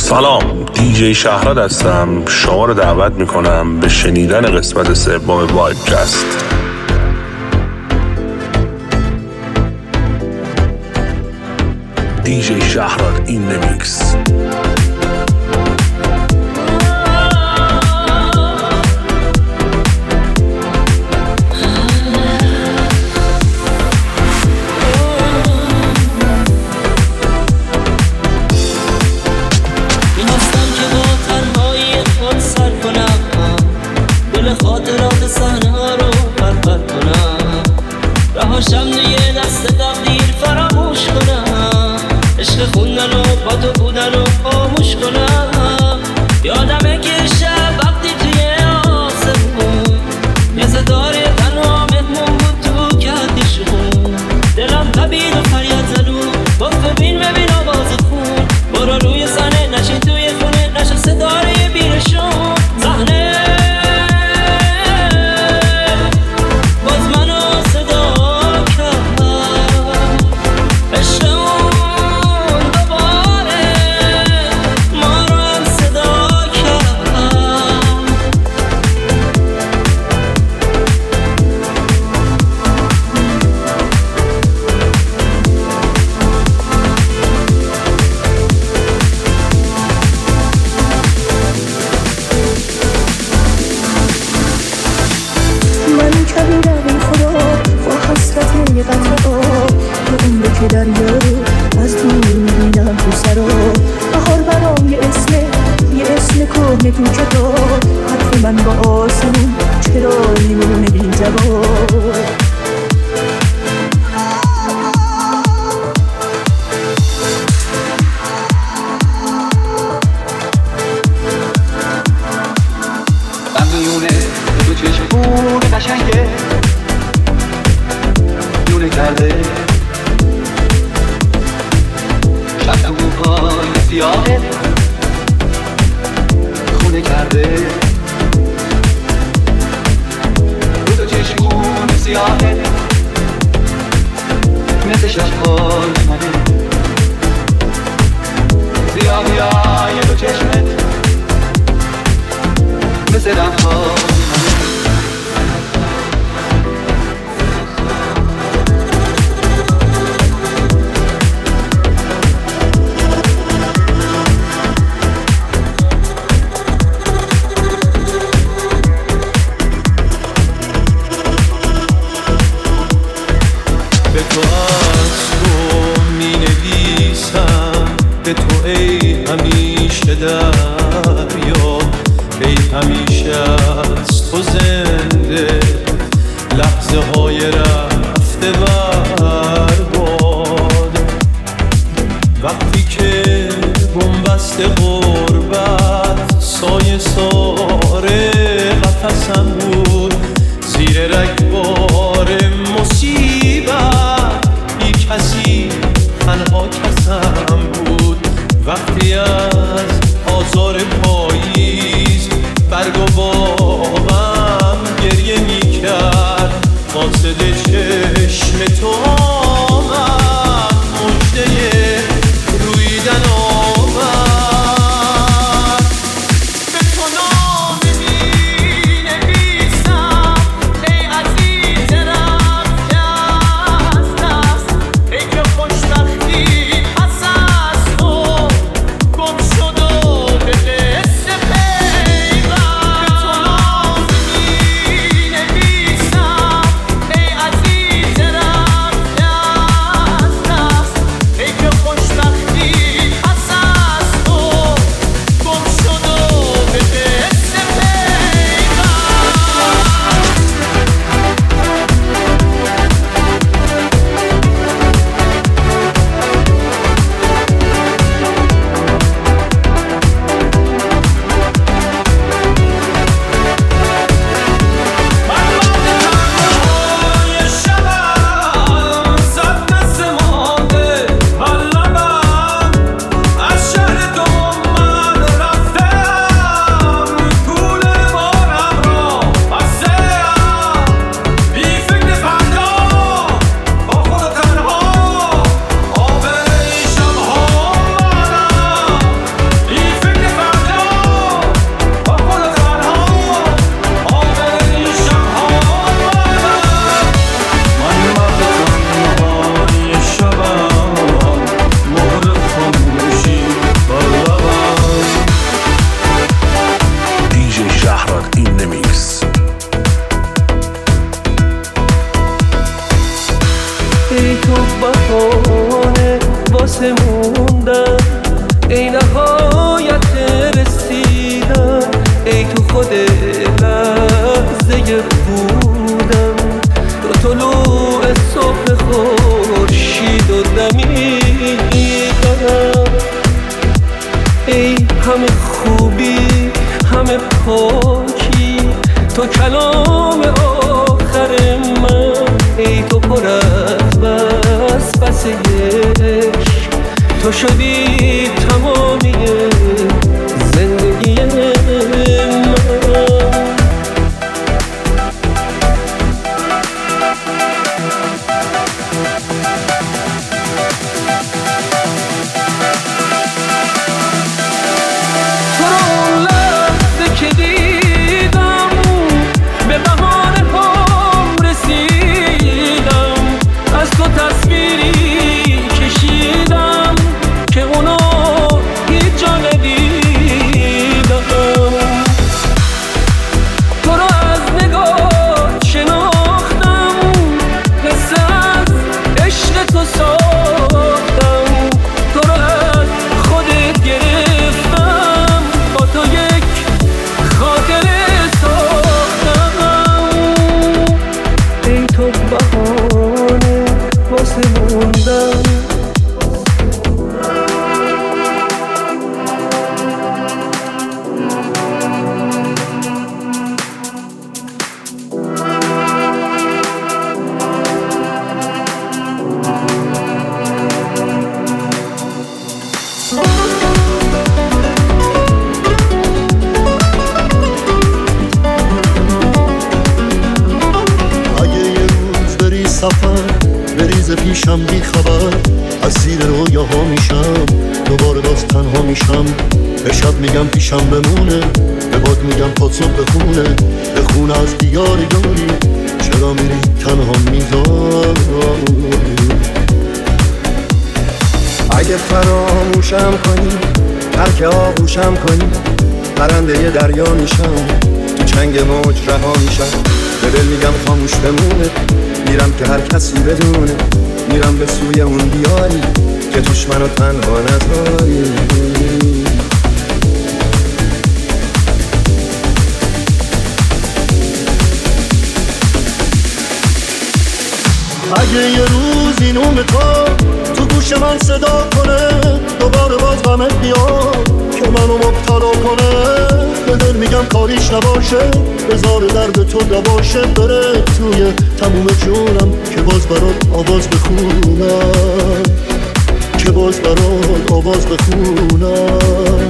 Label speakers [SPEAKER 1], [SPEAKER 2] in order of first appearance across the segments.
[SPEAKER 1] سلام، دیجی شهراد هستم. شما رو دعوت میکنم به شنیدن قسمت سوم وایبکست. دیجی شهراد این نمیکس.
[SPEAKER 2] خاطرات صحنه ها رو پرپر کنم، رهاشم توی دست تقدیر فراموش کنم، عشق خوندن و با تو بودن و خاموش کنم. یادمه که شب وقتی توی آسمون یه ستاره تنها مهمون بود تو کهکشون، دلم تبید و فریاد زدو گفت ببین آواز خون، برو روی صحنه نشین توی خونه نشین ستاره بیرشون. صحنه
[SPEAKER 3] تو کتاب حرف من با آسمون چرا میمونه بی جواب.
[SPEAKER 4] من میونه تو چشمون قشنگه میونه کرده شب تو موهای سیاهه خونه کرده رو تو چشمون سیاهه مثل شب‌های منه سیاهی های دو چشمت مثل دم‌های
[SPEAKER 5] به تو ای همیشه دریا، ای همیشه از تو زنده لحظه های رفته برباد. وقتی که بنبست غربت سایه ساره قفصم بود، زیر رگبار مصیبت بی کسی تنها کسم بود. وقتی از آزار پاییز برگ و باغم گریه می کرد، قاصد چشم تو آمد مژده رویدن آمد. به تو نامه می نویسم ای عزیز رفته از دست، ای که خوشبختی
[SPEAKER 6] واسه موندن، ای نهایت رسیدن، ای تو خود لحظه بودن، تو طلوع صبح خورشید و دمیدن، ای همه خوبی همه پاکی، تو کلام آخر من، ای تو پر از بس عشق، تو شدی تمامی زندگی من.
[SPEAKER 7] بریز پیشم بی خبر، اسیر رویاها میشم، دوباره باز تنها میشم، به شب میگم پیشم بمونه، به باد میگم پاد صبح بخونه، بخونه از دیار یاری، چرا میری تنها میذاری.
[SPEAKER 8] اگه فراموشم کنی، ترک آغوشم کنی، پرنده دریا میشم، تو چنگ موج رها میشم، به دل میگم خاموش بمونه، میرم که هر کسی بدونه، میرم به سوی اون دیاری که توش منو تنها نذاری.
[SPEAKER 7] اگه یه روز این تو گوش من صدا کنه، دوباره باز غمت بیاد که منو مبتلا کنه، به دل میگم کاریش نباشه، بذار درد تو دباشه، بره توی تموم جونم که باز برات آواز بخونم، که باز برات آواز بخونم.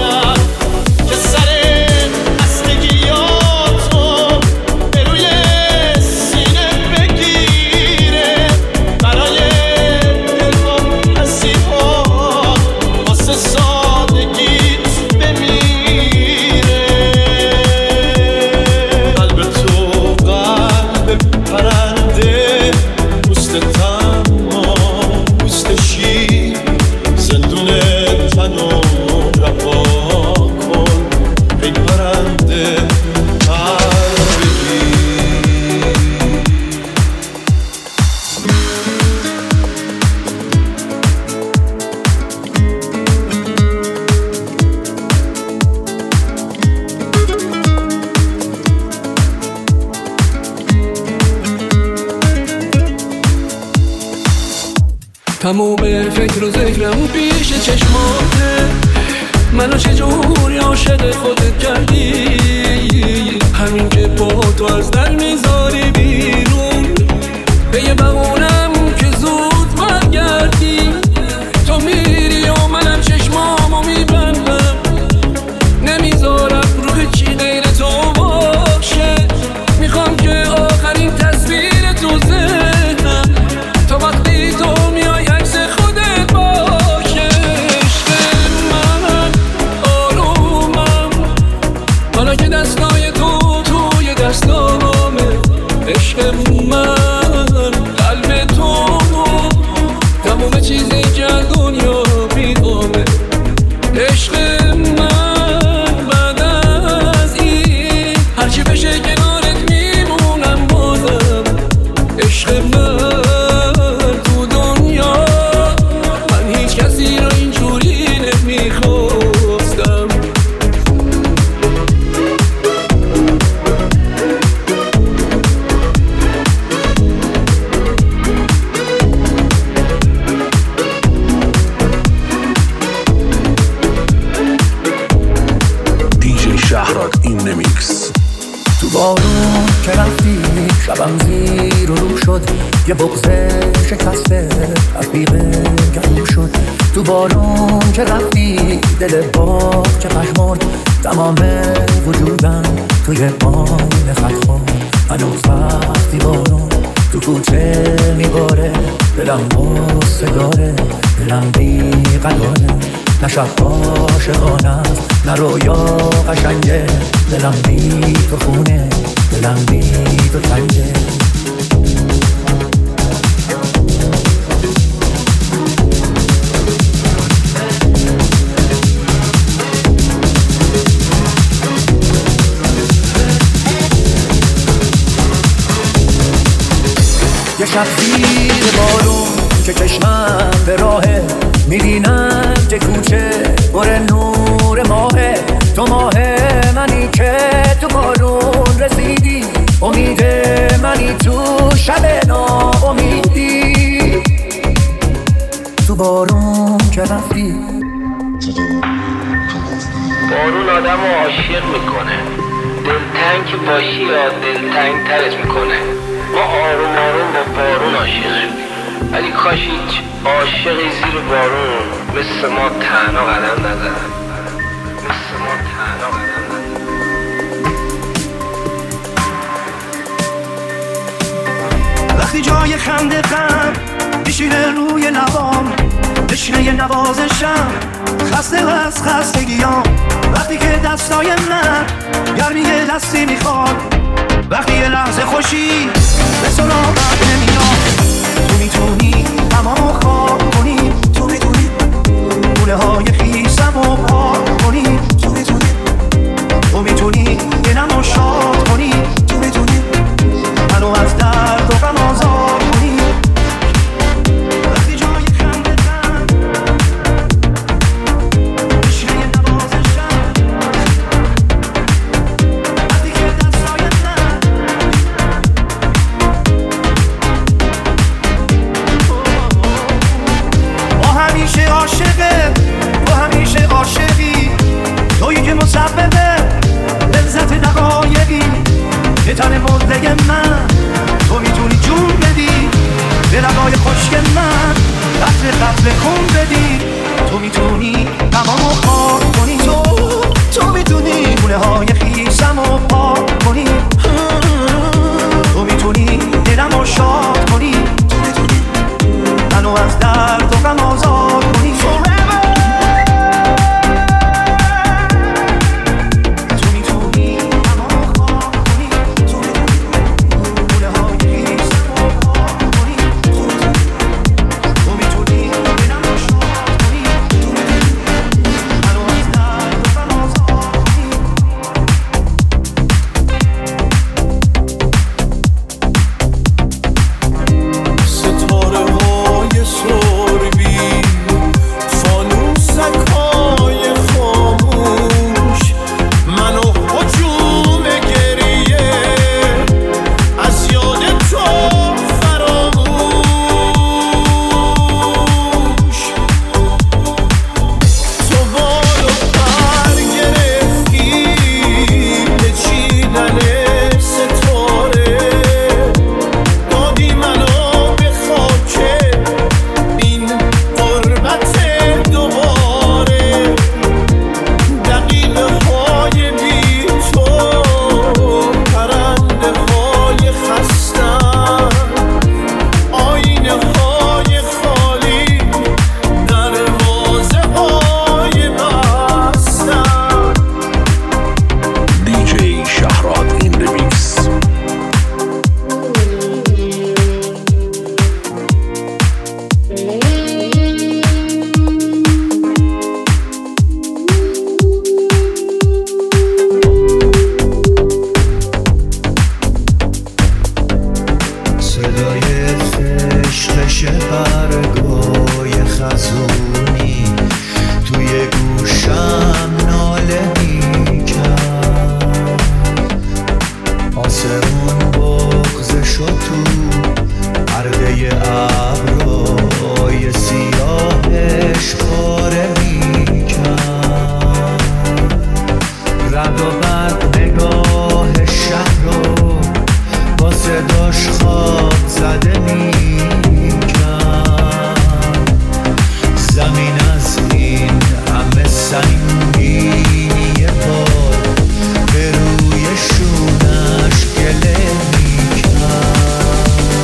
[SPEAKER 5] که سر خستگیاتو به روی
[SPEAKER 6] تموم فکر و ذکرم پیش چشماته، منو چجوری عاشق خودت کردی؟ همین که پا تو از در میذاری بیرون، به یه بهونم که زود برگردی. تو میری و منم چشمامو میبندم، نمیذارم روح چی غیر تو باشه. میخوام که آخرین تصویر تو ذهنم تا وقتی تو میای عکس خودت باشه. عشق من آرومم حالا که دستای تو توی دستامه. عشق من قلب تو تموم چیزی که دنیا میدامه. عشق من بعد از این هرچی بشه کنارت میمونم بازم. عشق من تو دنیا من هیچ کسی رو اینجوری نمیخواستم.
[SPEAKER 1] دیجی شهرات این نمیکس.
[SPEAKER 9] تو بارون که رفتی شبم زیر و رو شد، یه بغضه شکسته رفیقه گلو شد. تو بارون که رفتی دل باغ که پشمرد، تمام وجودم توی پایین خط خورد. هنوز وقتی بارون تو کوچه میباره، دلم غصه داره، دلم بیقراره. نه شب عاشقانه است نه رویا قشنگه، دلم بی تو خونه، دلم بی تو تنگه. یه شب زیر بارون که چشمم به راهه، میبینم که کوچه پر نور ماهه. تو ماه منی که تو بارون رسیدی، امید منی تو شب ناامیدی. تو بارون که رفتی.
[SPEAKER 10] بارون آدمو عاشق میکنه، دلتنگ که باشی یا دلتنگ ترت میکنه. ما آروم آروم با بارون عاشق شدیم، ولی کاش هیچ عاشقی زیر بارون مثل ما تنها قدم ندارن، مثل ما تنها قدم ندارن.
[SPEAKER 7] وقتی جای خنده غم میشینه روی لبام، تشنه نوازشم خسته از خستگیام. وقتی که دستای من گرمی دستی میخواد، وقتی یه لحظه خوشی به سراغت نمیاد. تو میتونی تمامو خواب کنی، تو میتونی گوله های خیسم رو پاک کنی، تو میتونی، تو میتونی دلمو شاد کنی، تو میتونی منو از درد و غم آزاد کنی. وقتی جای خنده غم بشینه نوازشم، وقتی که دستای من ما همیشه عاشقه، تو همیشه عاشقی، تویی که مسببه لذت دقایقی. به تن مرده من تو میتونی جون بدی، به لبای خشک من قطره قطره خون بدی. تو میتونی تمامو خاک کنی، تو میتونی گونه های خیسم رو پاک کنی، تو میتونی دلمو شاد کنی، تو میتونی منو از درد و غم آزاد کنی.
[SPEAKER 11] روی ابرهای سیاهش پاره میکرد، رد و برق نگاه شهر رو با صداش خواب زده میکرد. زمین از این همه سنگینی پار به روی شونش گله میکرد.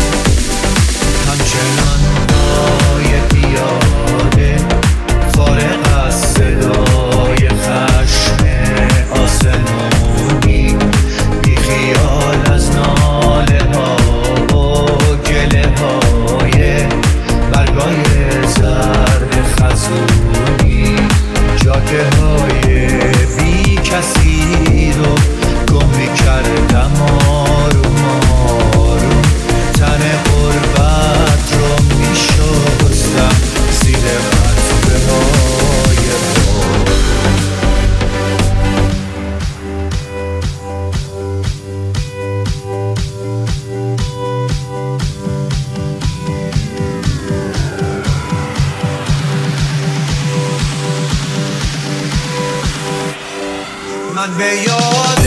[SPEAKER 11] همچنان پای پیاده فارغ از صدای خشم آسمونی، بی خیال از ناله ها و گله های برگای زرد خزونی، جاده های بی کسی رو گم میکردم آروم آروم، تن غربت رو میشستم زیر قطره های من به یاد